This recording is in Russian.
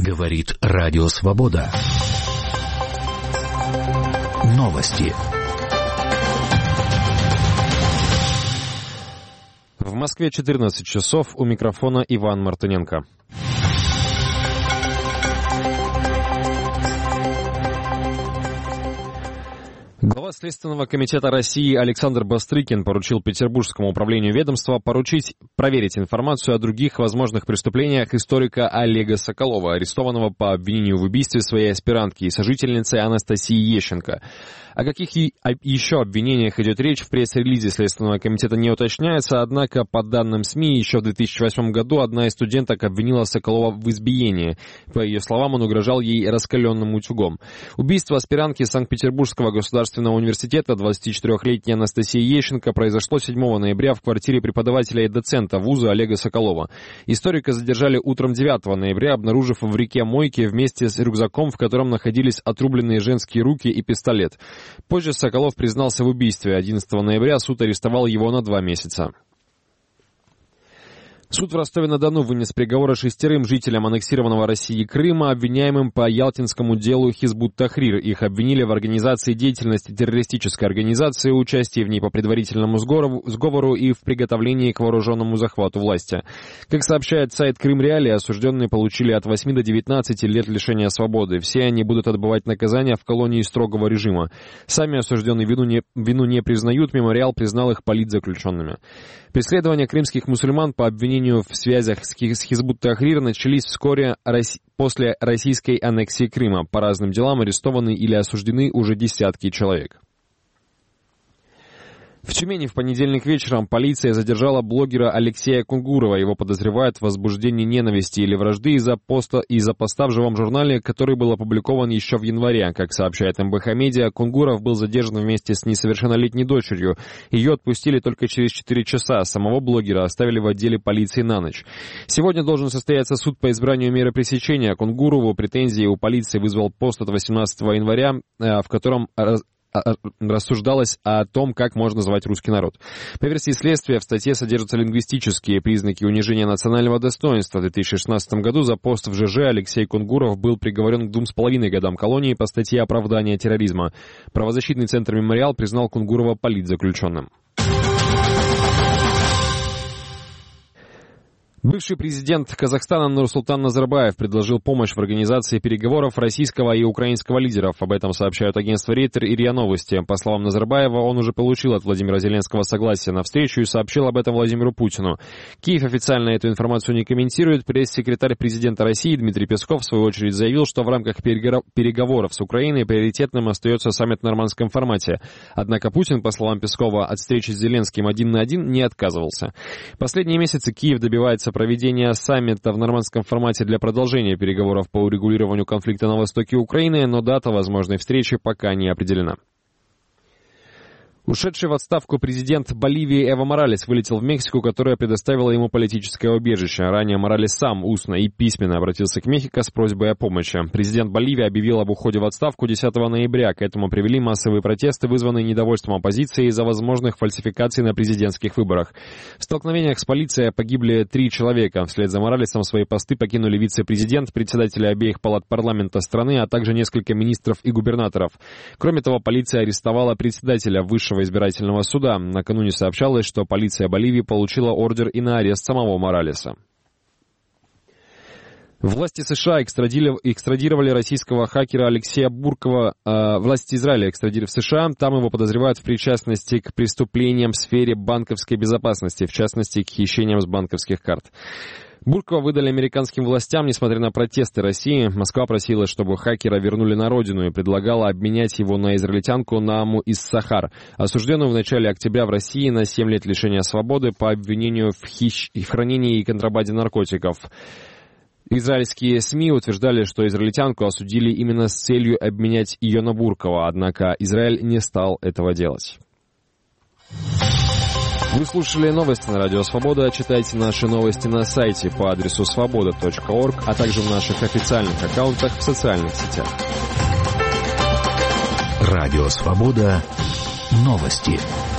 Говорит Радио Свобода. Новости. В Москве 14 часов, у микрофона Иван Мартыненко. Глава Следственного комитета России Александр Бастрыкин поручил Петербургскому управлению ведомства проверить информацию о других возможных преступлениях историка Олега Соколова, арестованного по обвинению в убийстве своей аспирантки и сожительницы Анастасии Ещенко. О каких еще обвинениях идет речь, в пресс-релизе Следственного комитета не уточняется, однако, по данным СМИ, еще в 2008 году одна из студенток обвинила Соколова в избиении. По ее словам, он угрожал ей раскаленным утюгом. Убийство аспирантки Санкт-Петербургского государственного университета 24-летней Анастасии Ещенко произошло 7 ноября в квартире преподавателя и доцента вуза Олега Соколова. Историка задержали утром 9 ноября, обнаружив в реке Мойки вместе с рюкзаком, в котором находились отрубленные женские руки и пистолет. Позже Соколов признался в убийстве. 11 ноября суд арестовал его на 2 месяца. Суд в Ростове-на-Дону вынес приговоры 6 жителям аннексированного Россией Крыма, обвиняемым по ялтинскому делу Хизбут-Тахрир. Их обвинили в организации деятельности террористической организации, участии в ней по предварительному сговору и в приготовлении к вооруженному захвату власти. Как сообщает сайт Крым Реалии, осужденные получили от 8 до 19 лет лишения свободы. Все они будут отбывать наказание в колонии строгого режима. Сами осужденные вину не признают, мемориал признал их политзаключенными. Преследования крымских мусульман по обвинению в связях с Хизбут-Тахрир начались вскоре после российской аннексии Крыма. По разным делам арестованы или осуждены уже десятки человек. В Тюмени в понедельник вечером полиция задержала блогера Алексея Кунгурова. Его подозревают в возбуждении ненависти или вражды из-за поста в живом журнале, который был опубликован еще в январе. Как сообщает МБХ Медиа, Кунгуров был задержан вместе с несовершеннолетней дочерью. Ее отпустили только через 4 часа. Самого блогера оставили в отделе полиции на ночь. Сегодня должен состояться суд по избранию меры пресечения. Кунгурову претензии у полиции вызвал пост от 18 января, в котором рассуждалось о том, как можно звать русский народ. По версии следствия, в статье содержатся лингвистические признаки унижения национального достоинства. В 2016 году за пост в ЖЖ Алексей Кунгуров был приговорен к 2,5 годам колонии по статье оправдания терроризма. Правозащитный центр «Мемориал» признал Кунгурова политзаключенным. Бывший президент Казахстана Нурсултан Назарбаев предложил помощь в организации переговоров российского и украинского лидеров. Об этом сообщают агентства Рейтер и РИА Новости. По словам Назарбаева, он уже получил от Владимира Зеленского согласие на встречу и сообщил об этом Владимиру Путину. Киев официально эту информацию не комментирует. Пресс-секретарь президента России Дмитрий Песков в свою очередь заявил, что в рамках переговоров с Украиной приоритетным остается саммит в нормандском формате. Однако Путин, по словам Пескова, от встречи с Зеленским 1 на 1 не отказывался. Последние месяцы Киев добивается проведения саммита в нормандском формате для продолжения переговоров по урегулированию конфликта на востоке Украины, но дата возможной встречи пока не определена. Ушедший в отставку президент Боливии Эво Моралес вылетел в Мексику, которая предоставила ему политическое убежище. Ранее Моралес сам устно и письменно обратился к Мехико с просьбой о помощи. Президент Боливии объявил об уходе в отставку 10 ноября. К этому привели массовые протесты, вызванные недовольством оппозиции из-за возможных фальсификаций на президентских выборах. В столкновениях с полицией погибли 3 человека. Вслед за Моралесом свои посты покинули вице-президент, председатели обеих палат парламента страны, а также несколько министров и губернаторов. Кроме того, полиция арестовала председателя Высшего избирательного суда. Накануне сообщалось, что полиция Боливии получила ордер и на арест самого Моралеса. Власти США экстрадировали российского хакера Алексея Буркова. Власти Израиля экстрадировали в США. Там его подозревают в причастности к преступлениям в сфере банковской безопасности, в частности, к хищениям с банковских карт. Буркова выдали американским властям, несмотря на протесты России. Москва просила, чтобы хакера вернули на родину и предлагала обменять его на израильтянку Нааму Иссахар, осужденную в начале октября в России на 7 лет лишения свободы по обвинению в хранении и контрабанде наркотиков. Израильские СМИ утверждали, что израильтянку осудили именно с целью обменять ее на Буркова, однако Израиль не стал этого делать. Вы слушали новости на Радио Свобода. Читайте наши новости на сайте по адресу svoboda.org, а также в наших официальных аккаунтах в социальных сетях. Радио Свобода. Новости.